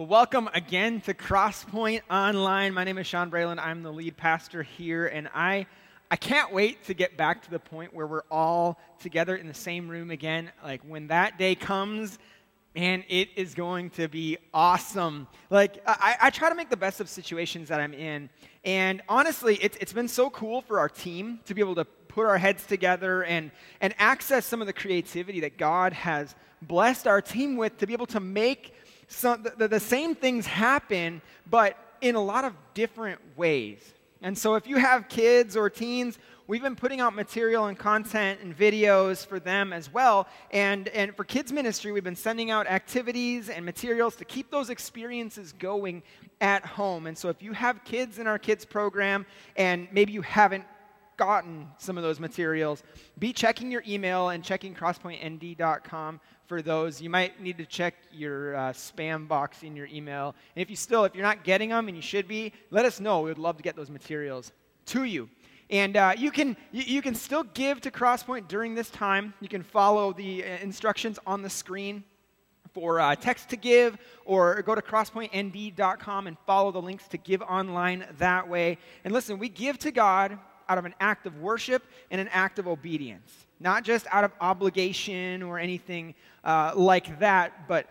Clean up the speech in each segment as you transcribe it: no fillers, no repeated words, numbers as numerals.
Well, welcome again to Crosspoint Online. My name is Sean Braylon. I'm the lead pastor here, and I can't wait to get back to the point where we're all together in the same room again. Like, when that day comes, man, it is going to be awesome. Like, I try to make the best of situations that I'm in, and honestly, it's been so cool for our team to be able to put our heads together and access some of the creativity that God has blessed our team with to be able to make the same things happen, but in a lot of different ways. And so if you have kids or teens, we've been putting out material and content and videos for them as well. And for kids ministry, we've been sending out activities and materials to keep those experiences going at home. And so if you have kids in our kids program and maybe you haven't gotten some of those materials, be checking your email and checking crosspointnd.com for those. You might need to check your spam box in your email. And if you're not getting them, and you should be, let us know. We would love to get those materials to you. And you can still give to Crosspoint during this time. You can follow the instructions on the screen for text to give, or go to crosspointnd.com and follow the links to give online that way. And listen, we give to God out of an act of worship and an act of obedience, not just out of obligation or anything like that, but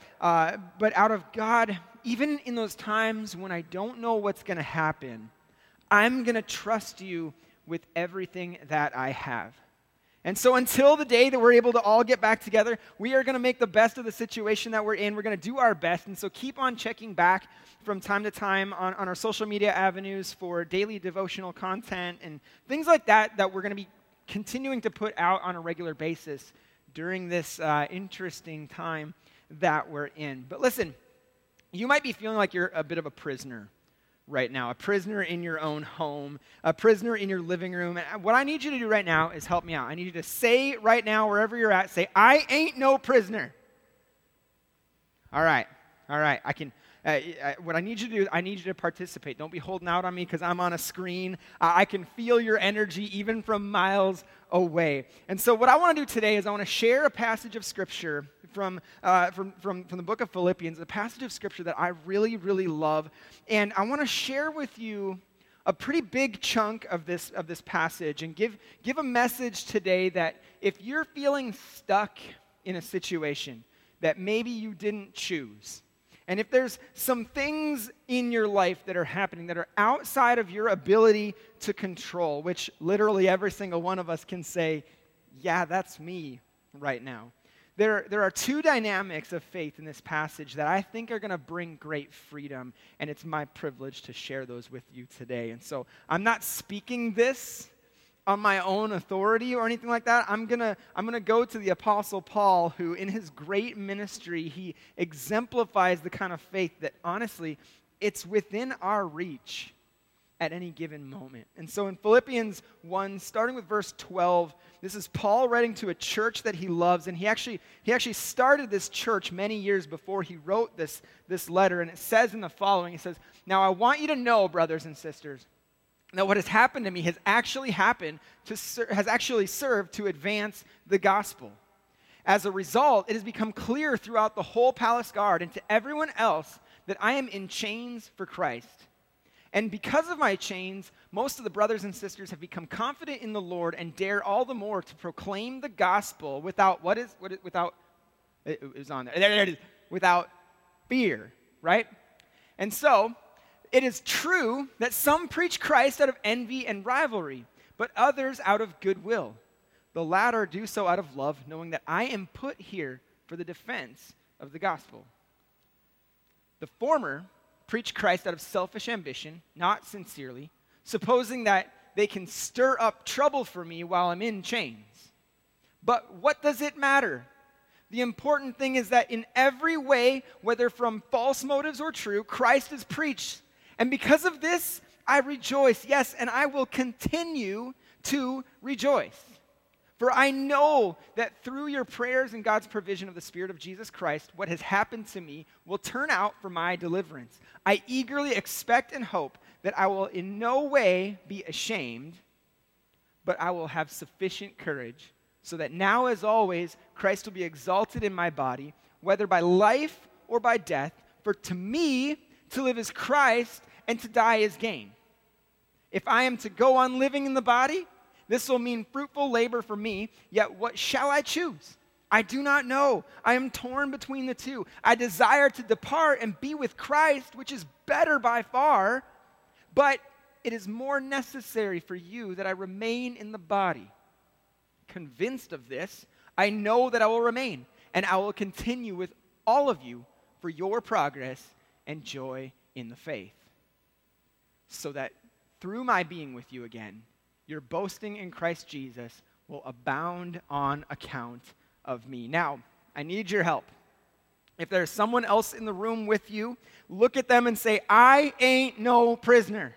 out of God. Even in those times when I don't know what's going to happen, I'm going to trust you with everything that I have. And so until the day that we're able to all get back together, we are going to make the best of the situation that we're in. We're going to do our best. And so keep on checking back from time to time on our social media avenues for daily devotional content and things like that we're going to be continuing to put out on a regular basis during this interesting time that we're in. But listen, you might be feeling like you're a bit of a prisoner right now, a prisoner in your own home, a prisoner in your living room. And what I need you to do right now is help me out. I need you to say right now, wherever you're at, say, I ain't no prisoner. All right. I can. What I need you to do, I need you to participate. Don't be holding out on me because I'm on a screen. I can feel your energy even from miles away. And so what I want to do today is I want to share a passage of Scripture from the book of Philippians, a passage of Scripture that I really, really love. And I want to share with you a pretty big chunk of this passage and give a message today that if you're feeling stuck in a situation that maybe you didn't choose, and if there's some things in your life that are happening that are outside of your ability to control, which literally every single one of us can say, yeah, that's me right now. There are two dynamics of faith in this passage that I think are going to bring great freedom, and it's my privilege to share those with you today. And so I'm not speaking this on my own authority or anything like that. I'm gonna go to the Apostle Paul, who in his great ministry, he exemplifies the kind of faith that honestly, it's within our reach at any given moment. And so in Philippians 1, starting with verse 12, this is Paul writing to a church that he loves, and he actually started this church many years before he wrote this letter, and it says in the following, it says, "Now I want you to know, brothers and sisters, that what has happened to me has actually served to advance the gospel. As a result, it has become clear throughout the whole palace guard and to everyone else that I am in chains for Christ. And because of my chains, most of the brothers and sisters have become confident in the Lord and dare all the more to proclaim the gospel without fear," right? And so, it is true that some preach Christ out of envy and rivalry, but others out of goodwill. The latter do so out of love, knowing that I am put here for the defense of the gospel. The former preach Christ out of selfish ambition, not sincerely, supposing that they can stir up trouble for me while I'm in chains. But what does it matter? The important thing is that in every way, whether from false motives or true, Christ is preached. And because of this, I rejoice, yes, and I will continue to rejoice. For I know that through your prayers and God's provision of the Spirit of Jesus Christ, what has happened to me will turn out for my deliverance. I eagerly expect and hope that I will in no way be ashamed, but I will have sufficient courage, so that now as always, Christ will be exalted in my body, whether by life or by death. For to me, to live is Christ, and to die is gain. If I am to go on living in the body, this will mean fruitful labor for me, yet what shall I choose? I do not know. I am torn between the two. I desire to depart and be with Christ, which is better by far, but it is more necessary for you that I remain in the body. Convinced of this, I know that I will remain, and I will continue with all of you for your progress and joy in the faith, so that through my being with you again, your boasting in Christ Jesus will abound on account of me. Now, I need your help. If there's someone else in the room with you, look at them and say, I ain't no prisoner.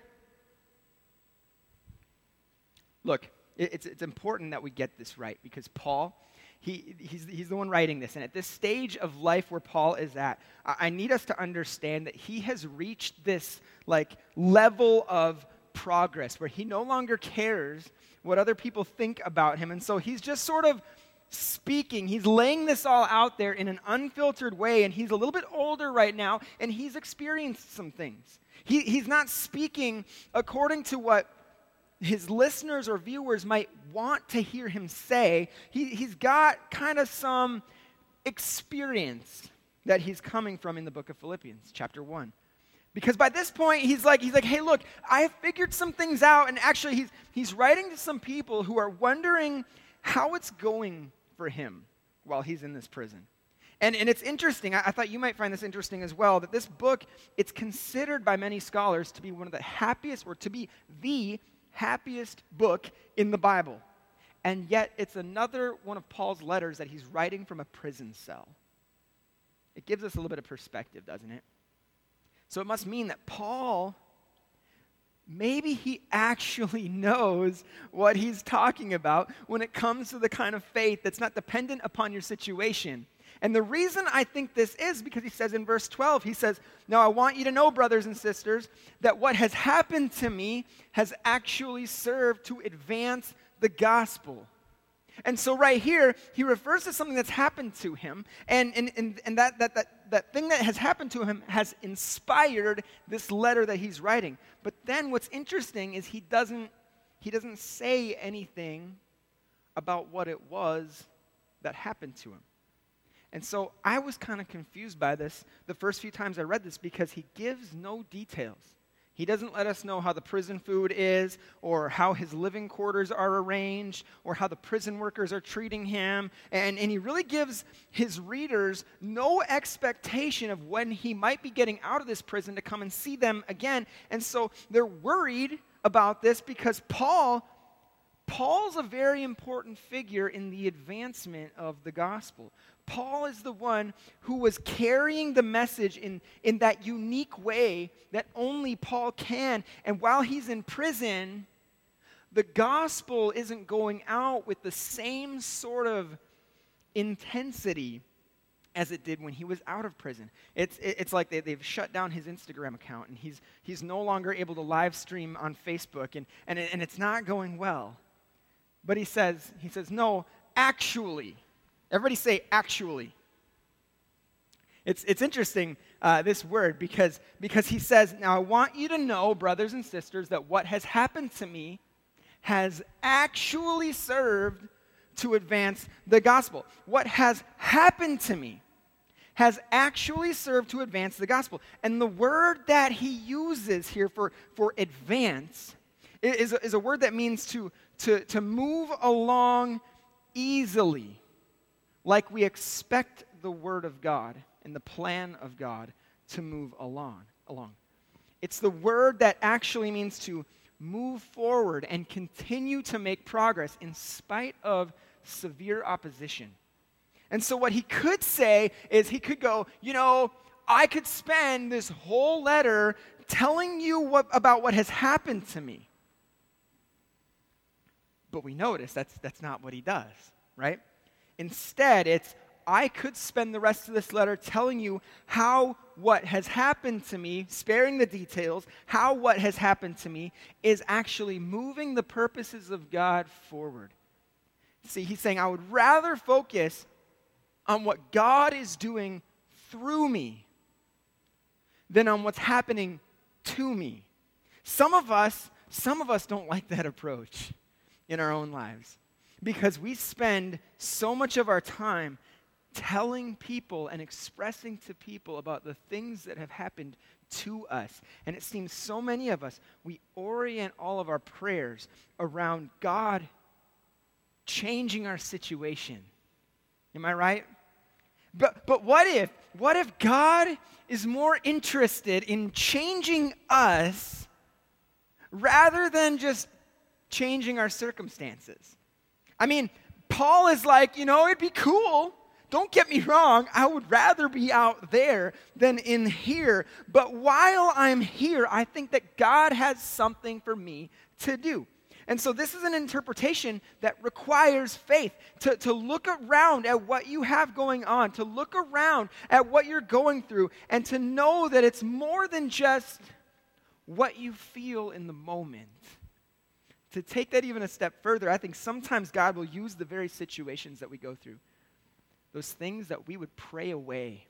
Look, it's important that we get this right, because Paul, he's the one writing this. And at this stage of life where Paul is at, I need us to understand that he has reached this level of progress where he no longer cares what other people think about him. And so he's just sort of speaking. He's laying this all out there in an unfiltered way, and he's a little bit older right now, and he's experienced some things. He's not speaking according to what his listeners or viewers might want to hear him say. He's got kind of some experience that he's coming from in the book of Philippians, chapter 1. Because by this point, he's like, hey, look, I have figured some things out, and actually he's writing to some people who are wondering how it's going for him while he's in this prison. And it's interesting, I thought you might find this interesting as well, that this book, it's considered by many scholars to be one of the happiest, or to be the happiest book in the Bible. And yet it's another one of Paul's letters that he's writing from a prison cell. It gives us a little bit of perspective, doesn't it? So it must mean that Paul, maybe he actually knows what he's talking about when it comes to the kind of faith that's not dependent upon your situation. And the reason I think this is because he says in verse 12, he says, now I want you to know, brothers and sisters, that what has happened to me has actually served to advance the gospel. And so right here, he refers to something that's happened to him, and that thing that has happened to him has inspired this letter that he's writing. But then what's interesting is he doesn't say anything about what it was that happened to him. And so I was kind of confused by this the first few times I read this, because he gives no details. He doesn't let us know how the prison food is, or how his living quarters are arranged, or how the prison workers are treating him. And he really gives his readers no expectation of when he might be getting out of this prison to come and see them again. And so they're worried about this because Paul's a very important figure in the advancement of the gospel. Paul is the one who was carrying the message in that unique way that only Paul can. And while he's in prison, the gospel isn't going out with the same sort of intensity as it did when he was out of prison. It's like they've shut down his Instagram account, and he's no longer able to live stream on Facebook, and it's not going well. But he says, no, actually. Everybody say actually. It's interesting, this word, because he says, now I want you to know, brothers and sisters, that what has happened to me has actually served to advance the gospel. What has happened to me has actually served to advance the gospel. And the word that he uses here for advance is a word that means to move along easily, like we expect the word of God and the plan of God to move along. It's the word that actually means to move forward and continue to make progress in spite of severe opposition. And so what he could say is he could go, I could spend this whole letter telling you about what has happened to me. But we notice that's not what he does, right? Instead, it's, I could spend the rest of this letter telling you how what has happened to me, sparing the details, how what has happened to me is actually moving the purposes of God forward. See, he's saying, I would rather focus on what God is doing through me than on what's happening to me. Some of us don't like that approach in our own lives because we spend so much of our time telling people and expressing to people about the things that have happened to us. And it seems so many of us, we orient all of our prayers around God changing our situation. Am I right? But what if God is more interested in changing us rather than just changing our circumstances? I mean, Paul is like, it'd be cool. Don't get me wrong, I would rather be out there than in here. But while I'm here, I think that God has something for me to do. And so this is an interpretation that requires faith, to look around at what you have going on, to look around at what you're going through, and to know that it's more than just what you feel in the moment. To take that even a step further, I think sometimes God will use the very situations that we go through, those things that we would pray away,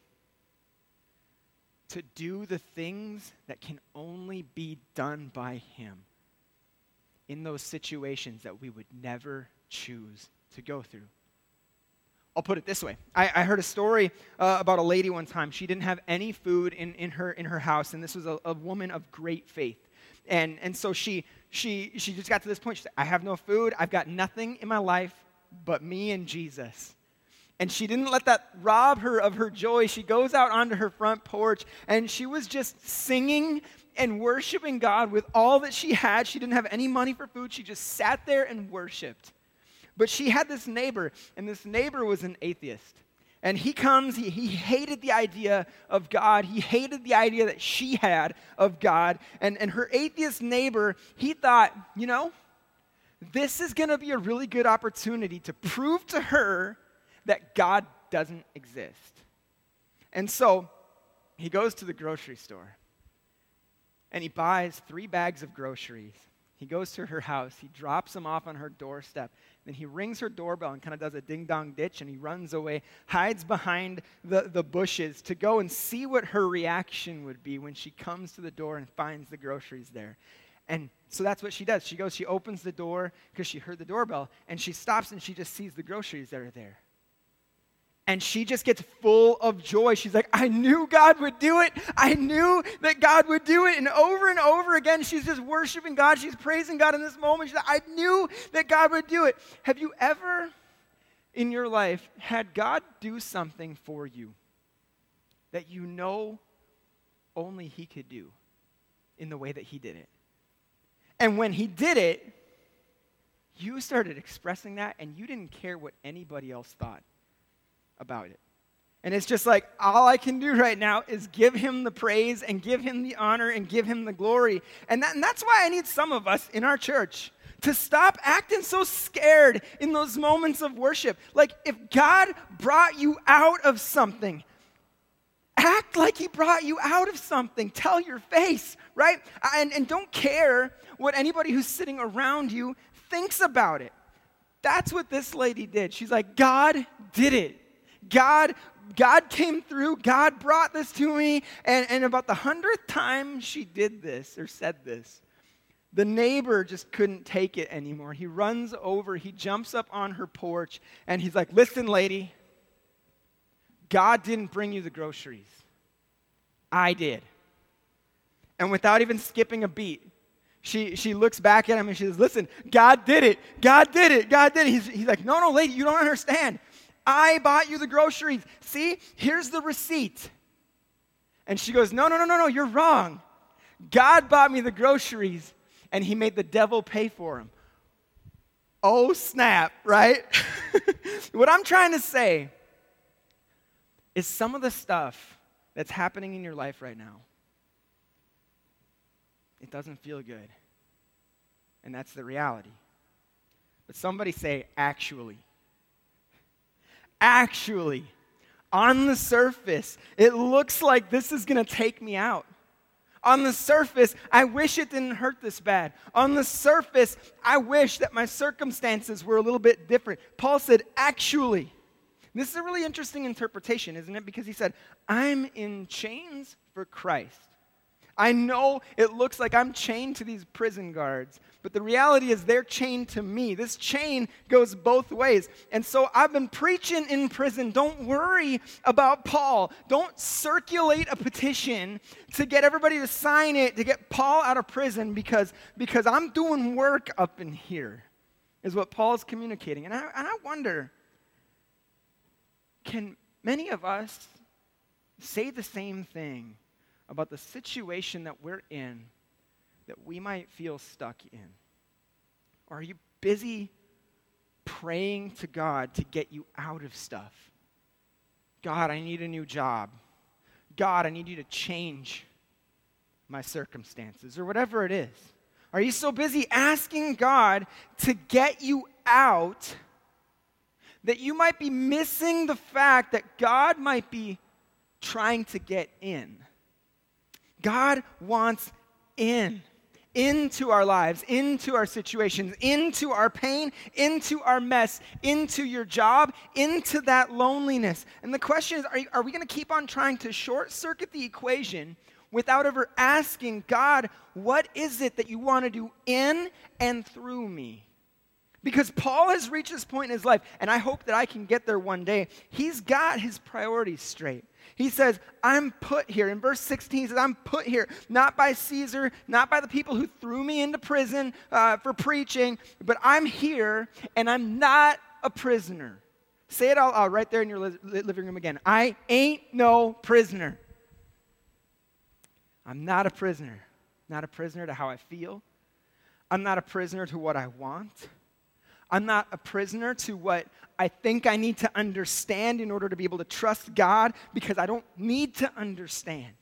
to do the things that can only be done by Him in those situations that we would never choose to go through. I'll put it this way. I heard a story about a lady one time. She didn't have any food in her house, and this was a woman of great faith. And so she just got to this point. She said, I have no food. I've got nothing in my life but me and Jesus. And she didn't let that rob her of her joy. She goes out onto her front porch, and she was just singing and worshiping God with all that she had. She didn't have any money for food. She just sat there and worshiped. But she had this neighbor, and this neighbor was an atheist. And he comes, he hated the idea of God. He hated the idea that she had of God. And her atheist neighbor, he thought, this is going to be a really good opportunity to prove to her that God doesn't exist. And so he goes to the grocery store and he buys 3 bags of groceries. He goes to her house. He drops them off on her doorstep. Then he rings her doorbell and kind of does a ding-dong ditch, and he runs away, hides behind the bushes to go and see what her reaction would be when she comes to the door and finds the groceries there. And so that's what she does. She opens the door because she heard the doorbell, and she stops and she just sees the groceries that are there. And she just gets full of joy. She's like, I knew God would do it. I knew that God would do it. And over again, she's just worshiping God. She's praising God in this moment. She's like, I knew that God would do it. Have you ever in your life had God do something for you that you know only He could do in the way that He did it? And when He did it, you started expressing that, and you didn't care what anybody else thought about it. And it's just like, all I can do right now is give Him the praise and give Him the honor and give Him the glory. And that's why I need some of us in our church to stop acting so scared in those moments of worship. Like, if God brought you out of something, act like He brought you out of something. Tell your face, right? And don't care what anybody who's sitting around you thinks about it. That's what this lady did. She's like, God did it. God came through. God brought this to me. And about the 100th time she did this or said this, the neighbor just couldn't take it anymore. He runs over. He jumps up on her porch. And he's like, listen, lady, God didn't bring you the groceries. I did. And without even skipping a beat, she looks back at him and she says, listen, God did it. God did it. God did it. He's like, no, lady, you don't understand. I bought you the groceries. See, here's the receipt. And she goes, no, you're wrong. God bought me the groceries, and He made the devil pay for them. Oh, snap, right? What I'm trying to say is some of the stuff that's happening in your life right now, it doesn't feel good. And that's the reality. But somebody say, actually. Actually, on the surface, it looks like this is going to take me out. On the surface, I wish it didn't hurt this bad. On the surface, I wish that my circumstances were a little bit different. Paul said, actually. This is a really interesting interpretation, isn't it? Because he said, I'm in chains for Christ. I know it looks like I'm chained to these prison guards, but the reality is they're chained to me. This chain goes both ways. And so I've been preaching in prison. Don't worry about Paul. Don't circulate a petition to get everybody to sign it to get Paul out of prison because I'm doing work up in here, is what Paul is communicating. And I wonder, can many of us say the same thing about the situation that we're in that we might feel stuck in? Or are you busy praying to God to get you out of stuff? God, I need a new job. God, I need you to change my circumstances, or whatever it is. Are you so busy asking God to get you out that you might be missing the fact that God might be trying to get in? God wants into our lives, into our situations, into our pain, into our mess, into your job, into that loneliness. And the question is, are we going to keep on trying to short circuit the equation without ever asking God, what is it that you want to do in and through me? Because Paul has reached this point in his life, and I hope that I can get there one day. He's got his priorities straight. He says, I'm put here. In verse 16, he says, I'm put here, not by Caesar, not by the people who threw me into prison for preaching, but I'm here, and I'm not a prisoner. Say it out loud right there in your living room again. I ain't no prisoner. I'm not a prisoner. Not a prisoner to how I feel. I'm not a prisoner to what I want. I'm not a prisoner to what I think I need to understand in order to be able to trust God, because I don't need to understand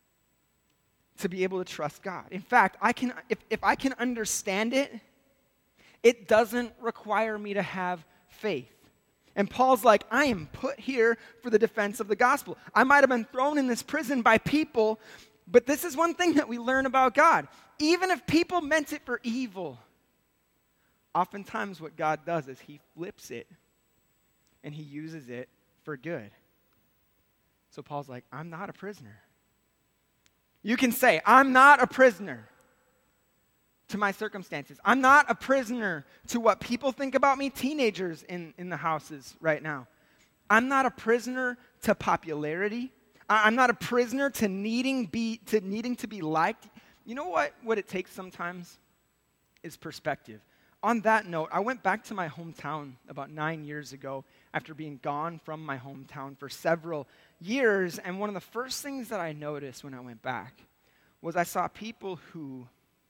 to be able to trust God. In fact, if I can understand it, it doesn't require me to have faith. And Paul's like, I am put here for the defense of the gospel. I might have been thrown in this prison by people, but this is one thing that we learn about God. Even if people meant it for evil, oftentimes what God does is he flips it and he uses it for good. So Paul's like, I'm not a prisoner. You can say, I'm not a prisoner to my circumstances. I'm not a prisoner to what people think about me, teenagers in the houses right now. I'm not a prisoner to popularity. I'm not a prisoner to needing to be liked. You know what it takes sometimes is perspective. On that note, I went back to my hometown about 9 years ago after being gone from my hometown for several years, and one of the first things that I noticed when I went back was I saw people who,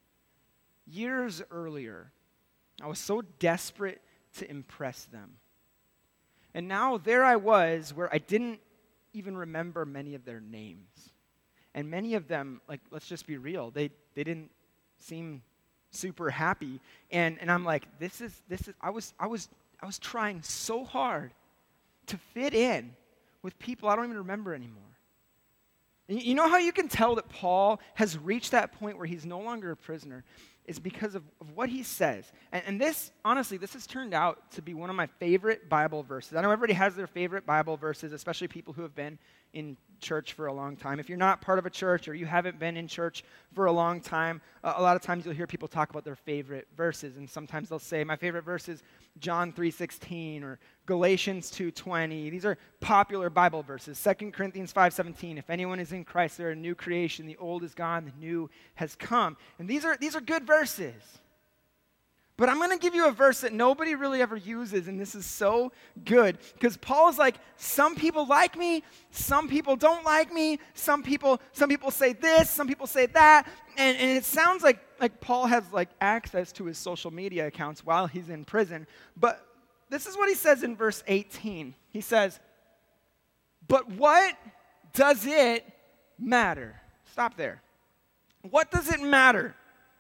years earlier, I was so desperate to impress them. And now there I was where I didn't even remember many of their names. And many of them, like, let's just be real, they didn't seem super happy. And I'm like, I was trying so hard to fit in with people I don't even remember anymore. You know how you can tell that Paul has reached that point where he's no longer a prisoner? Is because of what he says. And this, honestly, this has turned out to be one of my favorite Bible verses. I know everybody has their favorite Bible verses, especially people who have been in church for a long time. If you're not part of a church or you haven't been in church for a long time, a lot of times you'll hear people talk about their favorite verses. And sometimes they'll say, my favorite verse is John 3:16 or Galatians 2:20. These are popular Bible verses. 2 Corinthians 5:17. If anyone is in Christ, they're a new creation. The old is gone, the new has come. And these are good verses. But I'm going to give you a verse that nobody really ever uses, and this is so good. Because Paul is like, some people like me, some people don't like me, some people say this, some people say that. And it sounds like Paul has like access to his social media accounts while he's in prison. But this is what he says in verse 18. He says, but what does it matter? Stop there. What does it matter?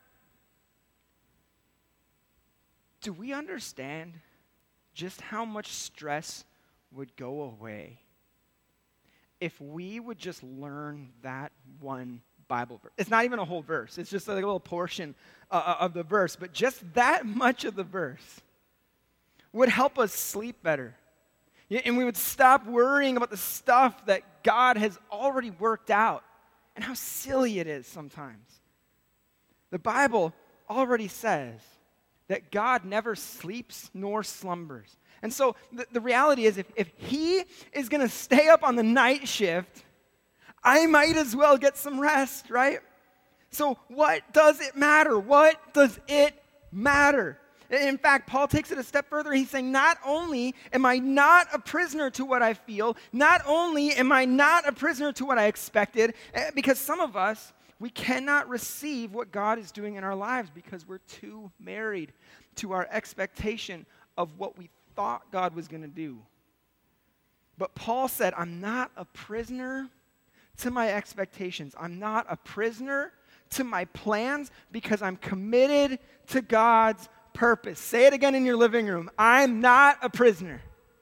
Do we understand just how much stress would go away if we would just learn that one Bible verse? It's not even a whole verse. It's just like a little portion of the verse. But just that much of the verse would help us sleep better. And we would stop worrying about the stuff that God has already worked out and how silly it is sometimes. The Bible already says that God never sleeps nor slumbers. And so the reality is if he is going to stay up on the night shift, I might as well get some rest, right? So what does it matter? What does it matter? In fact, Paul takes it a step further. He's saying, not only am I not a prisoner to what I feel, not only am I not a prisoner to what I expected, because some of us, we cannot receive what God is doing in our lives because we're too married to our expectation of what we thought God was going to do. But Paul said, I'm not a prisoner to my expectations. I'm not a prisoner to my plans because I'm committed to God's purpose. Say it again in your living room. I'm not a prisoner.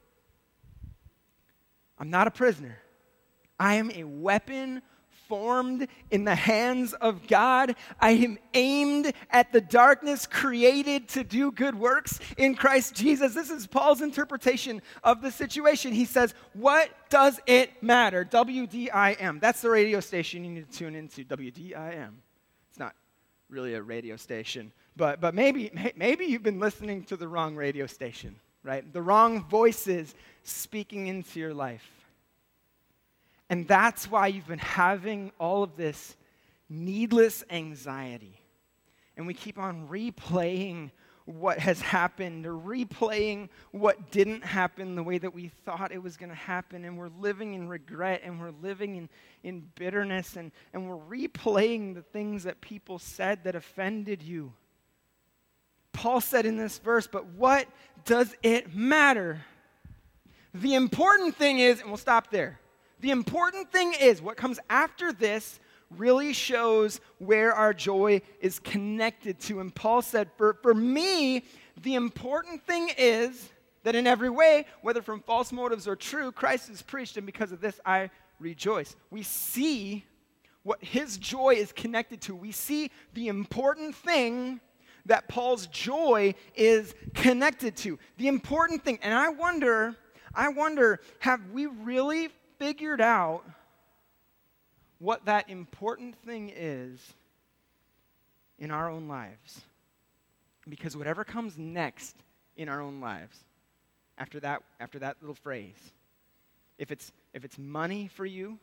I'm not a prisoner. I am a weapon formed in the hands of God. I am aimed at the darkness, created to do good works in Christ Jesus. This is Paul's interpretation of the situation. He says, what does it matter? WDIM. That's the radio station you need to tune into, WDIM. It's not really a radio station, but maybe you've been listening to the wrong radio station, right? The wrong voices speaking into your life. And that's why you've been having all of this needless anxiety. And we keep on replaying what has happened or replaying what didn't happen the way that we thought it was going to happen. And we're living in regret and we're living in bitterness and we're replaying the things that people said that offended you. Paul said in this verse, but what does it matter? The important thing is, and we'll stop there. The important thing is, what comes after this really shows where our joy is connected to. And Paul said, for me, the important thing is that in every way, whether from false motives or true, Christ is preached, and because of this I rejoice. We see what his joy is connected to. We see the important thing that Paul's joy is connected to. The important thing. And I wonder, have we really figured out what that important thing is in our own lives? Because whatever comes next in our own lives, after that little phrase, if it's money for you,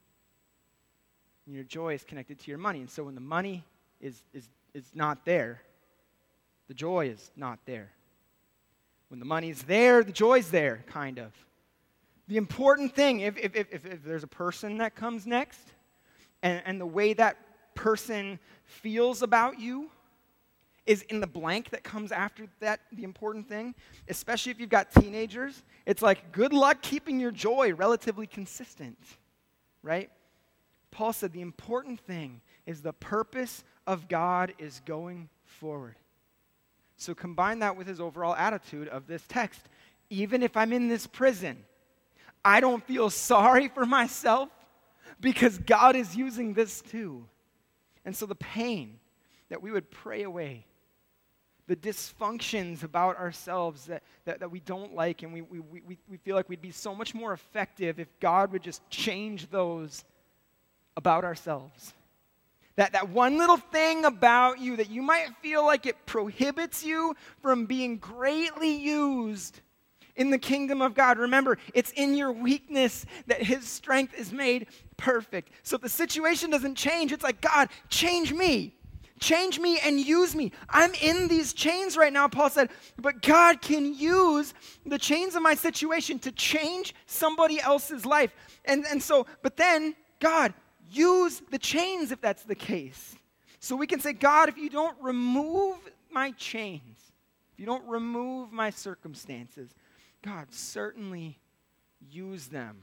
your joy is connected to your money. And so when the money is not there, the joy is not there. When the money's there, the joy's there, kind of. The important thing, if there's a person that comes next, and the way that person feels about you is in the blank that comes after that, the important thing, especially if you've got teenagers, it's like, good luck keeping your joy relatively consistent, right? Paul said the important thing is the purpose of God is going forward. So combine that with his overall attitude of this text. Even if I'm in this prison, I don't feel sorry for myself because God is using this too. And so the pain that we would pray away, the dysfunctions about ourselves that we don't like, and we feel like we'd be so much more effective if God would just change those about ourselves. That one little thing about you that you might feel like it prohibits you from being greatly used in the kingdom of God. Remember, it's in your weakness that his strength is made perfect. So if the situation doesn't change, it's like, God, change me. Change me and use me. I'm in these chains right now, Paul said, but God can use the chains of my situation to change somebody else's life. And so, but then, God, use the chains if that's the case. So we can say, God, if you don't remove my chains, if you don't remove my circumstances, God, certainly use them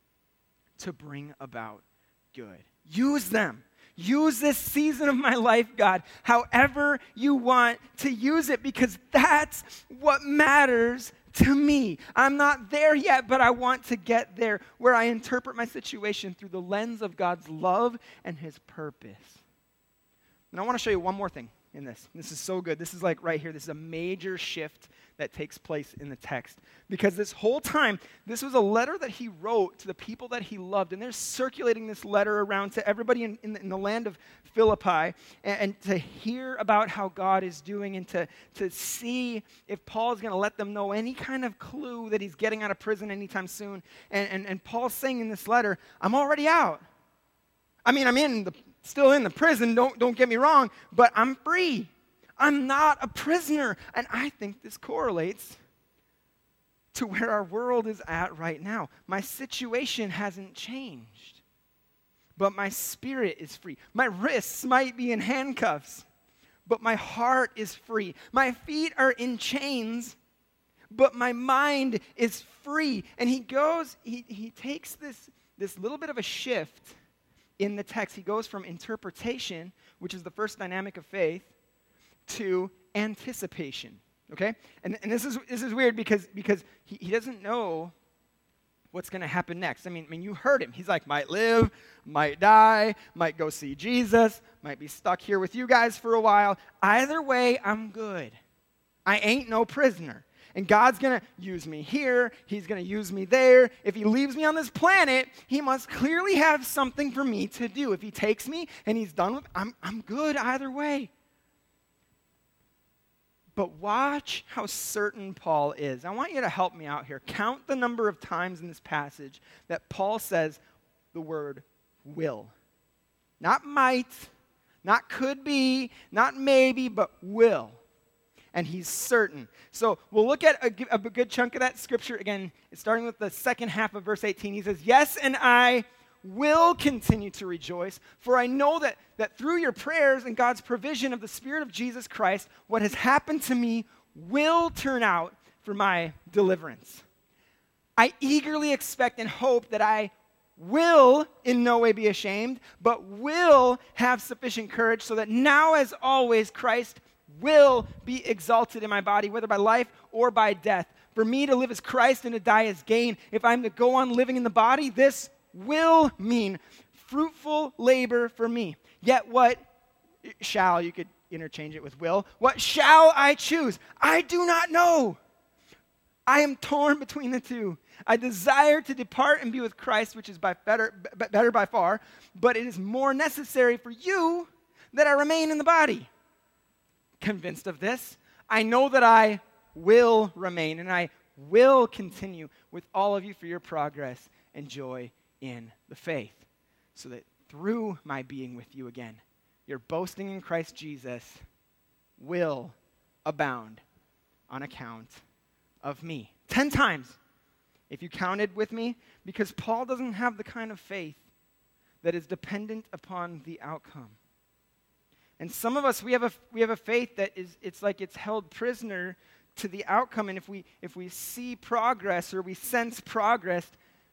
to bring about good. Use them. Use this season of my life, God, however you want to use it, because that's what matters to me. I'm not there yet, but I want to get there, where I interpret my situation through the lens of God's love and his purpose. And I want to show you one more thing in this. This is so good. This is like right here. This is a major shift that takes place in the text. Because this whole time, this was a letter that he wrote to the people that he loved. And they're circulating this letter around to everybody in the land of Philippi and to hear about how God is doing and to see if Paul is going to let them know any kind of clue that he's getting out of prison anytime soon. And Paul's saying in this letter, I'm already out. I mean, I'm still in the prison, don't get me wrong, but I'm free. I'm not a prisoner. And I think this correlates to where our world is at right now. My situation hasn't changed, but my spirit is free. My wrists might be in handcuffs, but my heart is free. My feet are in chains, but my mind is free. And he takes this little bit of a shift in the text. He goes from interpretation, which is the first dynamic of faith, to anticipation, okay? And this is weird because he doesn't know what's going to happen next. I mean, you heard him. He's like, might live, might die, might go see Jesus, might be stuck here with you guys for a while. Either way, I'm good. I ain't no prisoner. And God's going to use me here. He's going to use me there. If he leaves me on this planet, he must clearly have something for me to do. If he takes me and he's done with, I'm good either way. But watch how certain Paul is. I want you to help me out here. Count the number of times in this passage that Paul says the word will. Not might, not could be, not maybe, but will. And he's certain. So we'll look at a good chunk of that scripture. Again, it's starting with the second half of verse 18. He says, yes, and I will continue to rejoice, for I know that through your prayers and God's provision of the Spirit of Jesus Christ, what has happened to me will turn out for my deliverance. I eagerly expect and hope that I will in no way be ashamed, but will have sufficient courage so that now as always Christ will be exalted in my body, whether by life or by death. For me to live as Christ and to die as gain. If I'm to go on living in the body, this will mean fruitful labor for me. Yet what shall, you could interchange it with will, what shall I choose? I do not know. I am torn between the two. I desire to depart and be with Christ, which is better by far, but it is more necessary for you that I remain in the body. Convinced of this, I know that I will remain and I will continue with all of you for your progress and joy in the faith, so that through my being with you again, your boasting in Christ Jesus will abound on account of me. 10 times, if you counted with me, because Paul doesn't have the kind of faith that is dependent upon the outcome. And some of us, we have a faith that it's like it's held prisoner to the outcome. And if we see progress or we sense progress,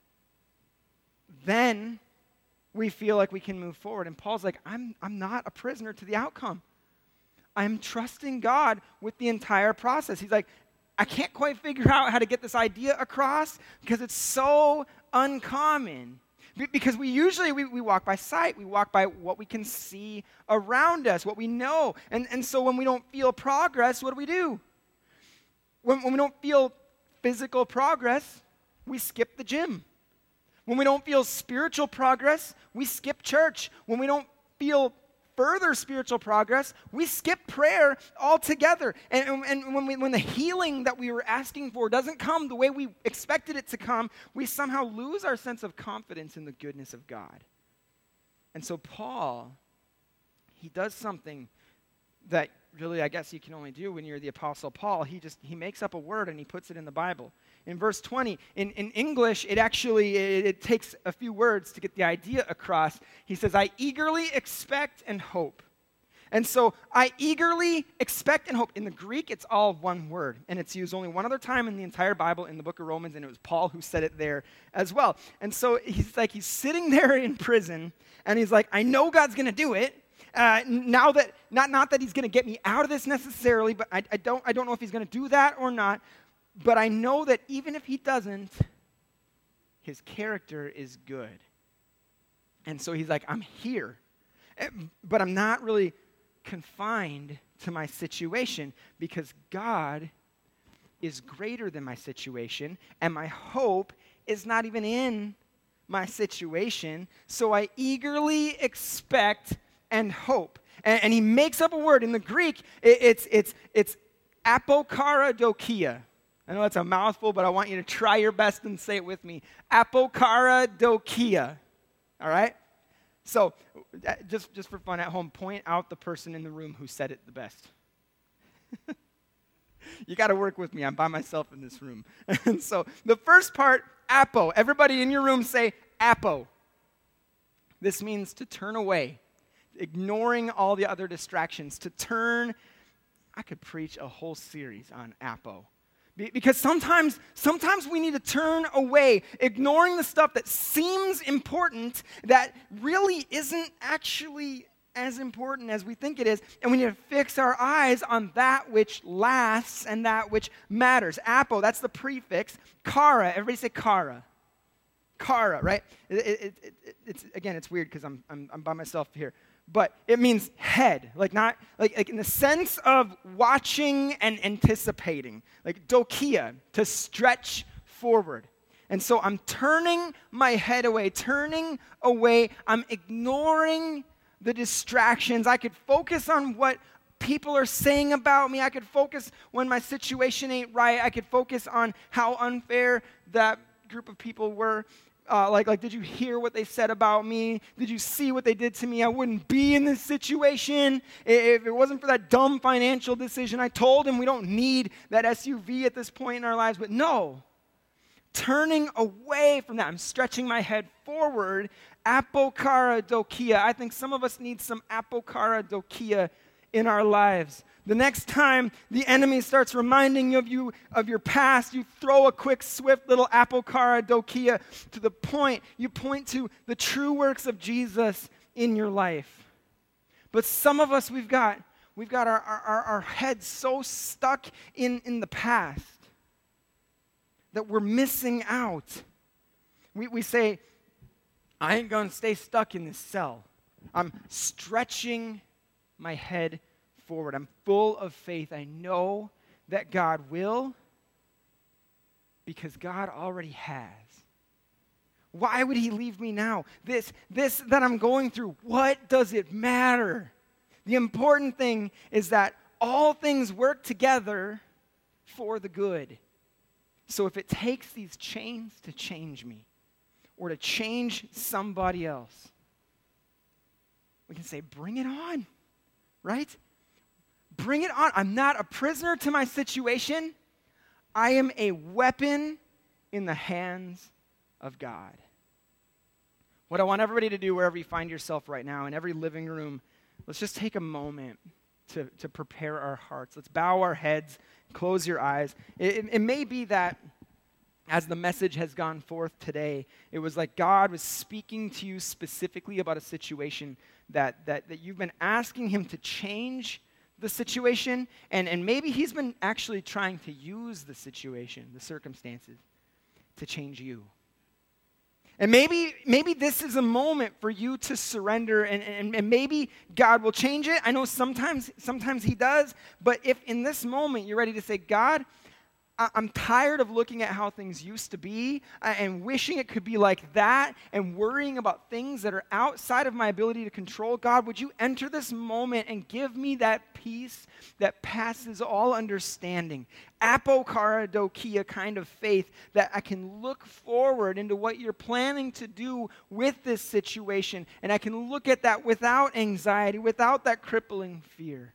then we feel like we can move forward. And Paul's like, I'm not a prisoner to the outcome. I'm trusting God with the entire process. He's like, I can't quite figure out how to get this idea across because it's so uncommon. Because we usually walk by sight. We walk by what we can see around us, what we know. And so when we don't feel progress, what do? When we don't feel physical progress, we skip the gym. When we don't feel spiritual progress, we skip church. When we don't feel further spiritual progress, we skip prayer altogether. And when the healing that we were asking for doesn't come the way we expected it to come, we somehow lose our sense of confidence in the goodness of God. And so Paul, he does something that really I guess you can only do when you're the Apostle Paul. He makes up a word and he puts it in the Bible. In verse 20, in English, it takes a few words to get the idea across. He says, I eagerly expect and hope. And so I eagerly expect and hope. In the Greek, it's all one word, and it's used only one other time in the entire Bible in the book of Romans, and it was Paul who said it there as well. And so he's sitting there in prison, and he's like, I know God's going to do it. Now that, not that he's going to get me out of this necessarily, but I don't know if he's going to do that or not. But I know that even if he doesn't, his character is good. And so he's like, I'm here, but I'm not really confined to my situation because God is greater than my situation, and my hope is not even in my situation, so I eagerly expect and hope. And he makes up a word. In the Greek, it's apokaradokia. I know that's a mouthful, but I want you to try your best and say it with me. Apokaradokia. All right? So, just for fun at home, point out the person in the room who said it the best. You got to work with me. I'm by myself in this room. And so, the first part, apo. Everybody in your room say apo. This means to turn away, ignoring all the other distractions, to turn. I could preach a whole series on apo. Because sometimes we need to turn away, ignoring the stuff that seems important that really isn't actually as important as we think it is, and we need to fix our eyes on that which lasts and that which matters. Apo, that's the prefix. Kara, everybody say kara. Kara, right? It's weird because I'm by myself here. But it means head, like in the sense of watching and anticipating, like dokia, to stretch forward. And so I'm turning my head away, I'm ignoring the distractions. I could focus on what people are saying about me. I could focus when my situation ain't right. I could focus on how unfair that group of people were. Did you hear what they said about me? Did you see what they did to me? I wouldn't be in this situation if it wasn't for that dumb financial decision. I told him we don't need that SUV at this point in our lives. But no, turning away from that. I'm stretching my head forward. Apokaradokia. I think some of us need some apokaradokia in our lives. The next time the enemy starts reminding you of your past, you throw a quick, swift little apokaradokia to the point. You point to the true works of Jesus in your life. But some of us, we've got our heads so stuck in the past that we're missing out. We say, I ain't going to stay stuck in this cell. I'm stretching my head forward. I'm full of faith. I know that God will because God already has. Why would he leave me now? This that I'm going through, what does it matter? The important thing is that all things work together for the good. So if it takes these chains to change me or to change somebody else, we can say, bring it on, right? Bring it on. I'm not a prisoner to my situation. I am a weapon in the hands of God. What I want everybody to do wherever you find yourself right now, in every living room, let's just take a moment to prepare our hearts. Let's bow our heads, close your eyes. It may be that as the message has gone forth today, it was like God was speaking to you specifically about a situation that you've been asking him to change the situation, and maybe he's been actually trying to use the situation, the circumstances, to change you. And maybe this is a moment for you to surrender, and maybe God will change it. I know sometimes he does, but if in this moment you're ready to say, God, I'm tired of looking at how things used to be and wishing it could be like that and worrying about things that are outside of my ability to control. God, would you enter this moment and give me that peace that passes all understanding? Apokaradokia kind of faith that I can look forward into what you're planning to do with this situation, and I can look at that without anxiety, without that crippling fear.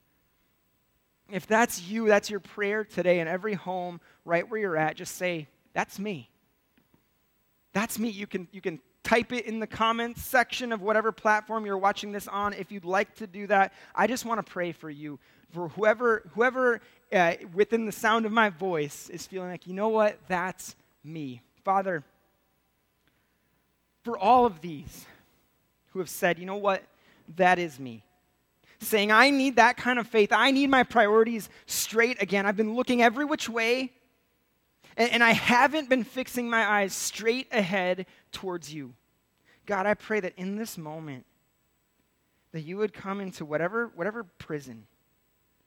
If that's you, that's your prayer today in every home, right where you're at, just say, that's me. That's me. You can type it in the comments section of whatever platform you're watching this on if you'd like to do that. I just want to pray for you, for whoever within the sound of my voice is feeling like, you know what, that's me. Father, for all of these who have said, you know what, that is me. Saying, I need that kind of faith. I need my priorities straight again. I've been looking every which way, and I haven't been fixing my eyes straight ahead towards you. God, I pray that in this moment, that you would come into whatever prison,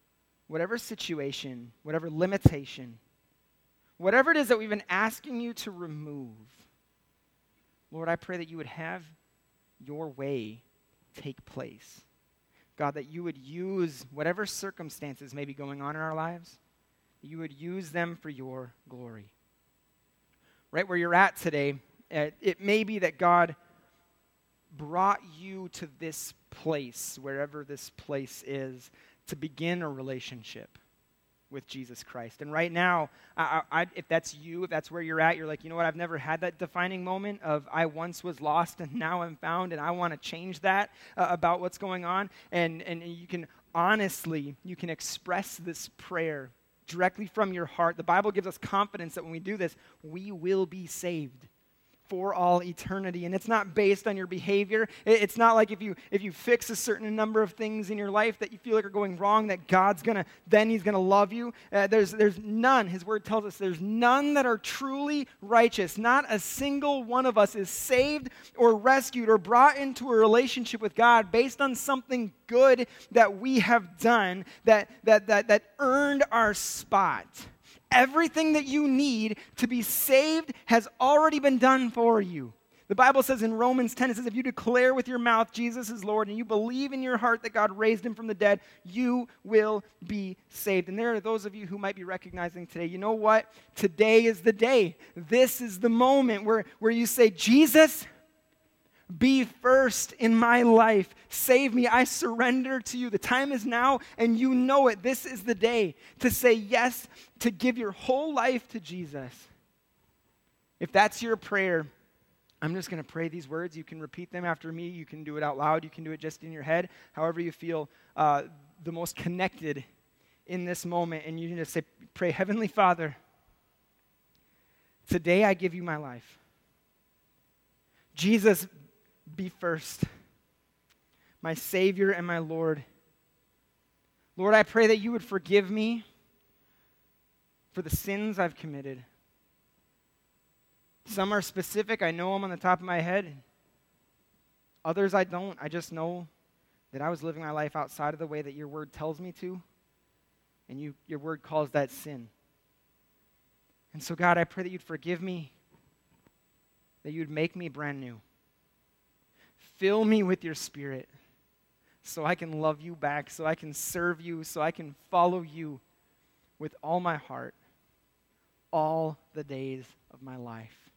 whatever situation, whatever limitation, whatever it is that we've been asking you to remove, Lord, I pray that you would have your way take place. God, that you would use whatever circumstances may be going on in our lives, you would use them for your glory. Right where you're at today, it may be that God brought you to this place, wherever this place is, to begin a relationship with Jesus Christ. And right now, if that's you, if that's where you're at, you're like, you know what, I've never had that defining moment of I once was lost and now I'm found, and I want to change that about what's going on. And you can honestly, you can express this prayer directly from your heart. The Bible gives us confidence that when we do this, we will be saved for all eternity. And it's not based on your behavior. It's not like if you fix a certain number of things in your life that you feel like are going wrong, that he's gonna love you. There's none. His word tells us there's none that are truly righteous. Not a single one of us is saved or rescued or brought into a relationship with God based on something good that we have done that earned our spot. Everything that you need to be saved has already been done for you. The Bible says in Romans 10, it says, if you declare with your mouth Jesus is Lord and you believe in your heart that God raised him from the dead, you will be saved. And there are those of you who might be recognizing today, you know what? Today is the day. This is the moment where you say, Jesus, be first in my life. Save me. I surrender to you. The time is now, and you know it. This is the day to say yes, to give your whole life to Jesus. If that's your prayer, I'm just going to pray these words. You can repeat them after me. You can do it out loud. You can do it just in your head, however you feel the most connected in this moment. And you can just say, pray, Heavenly Father, today I give you my life. Jesus, be first, my Savior and my Lord. Lord, I pray that you would forgive me for the sins I've committed. Some are specific. I know them on the top of my head. Others I don't. I just know that I was living my life outside of the way that your word tells me to, and your word calls that sin. And so, God, I pray that you'd forgive me, that you'd make me brand new. Fill me with your Spirit so I can love you back, so I can serve you, so I can follow you with all my heart all the days of my life.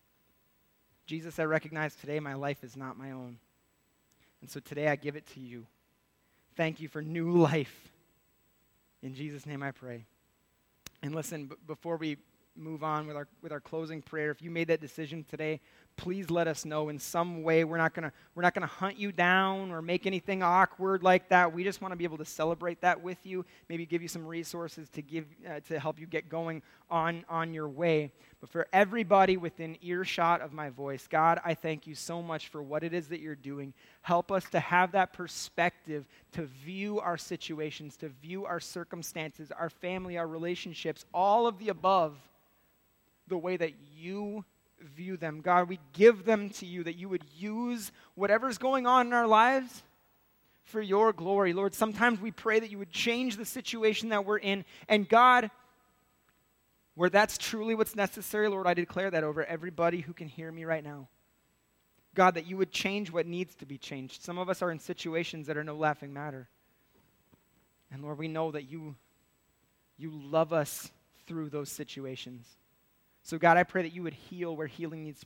Jesus, I recognize today my life is not my own. And so today I give it to you. Thank you for new life. In Jesus' name I pray. And listen, before we move on with our closing prayer, if you made that decision today, please let us know in some way. We're not gonna hunt you down or make anything awkward like that. We just want to be able to celebrate that with you. Maybe give you some resources to help you get going on your way. But for everybody within earshot of my voice, God, I thank you so much for what it is that you're doing. Help us to have that perspective to view our situations, to view our circumstances, our family, our relationships, all of the above, the way that you view them. God, we give them to you, that you would use whatever's going on in our lives for your glory. Lord, sometimes we pray that you would change the situation that we're in. And God, where that's truly what's necessary, Lord, I declare that over everybody who can hear me right now. God, that you would change what needs to be changed. Some of us are in situations that are no laughing matter. And Lord, we know that you love us through those situations. So God, I pray that you would heal where healing needs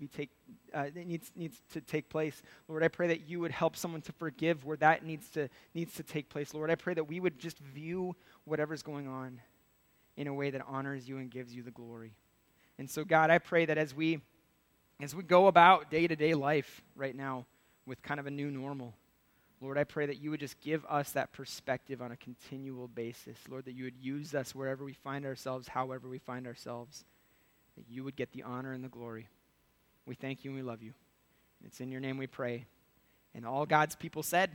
to take place. Lord, I pray that you would help someone to forgive where that needs to take place. Lord, I pray that we would just view whatever's going on in a way that honors you and gives you the glory. And so God, I pray that as we go about day-to-day life right now with kind of a new normal, Lord, I pray that you would just give us that perspective on a continual basis. Lord, that you would use us wherever we find ourselves, however we find ourselves, that you would get the honor and the glory. We thank you and we love you. And it's in your name we pray. And all God's people said,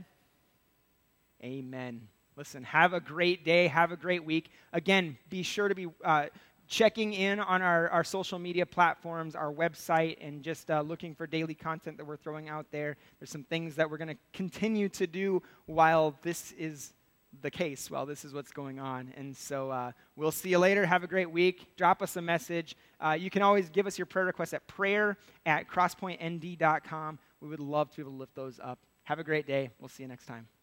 amen. Listen, have a great day. Have a great week. Again, be sure to be checking in on our social media platforms, our website, and just looking for daily content that we're throwing out there. There's some things that we're going to continue to do while this is the case. Well, this is what's going on. And so we'll see you later. Have a great week. Drop us a message. You can always give us your prayer requests at prayer@crosspointnd.com. We would love to be able to lift those up. Have a great day. We'll see you next time.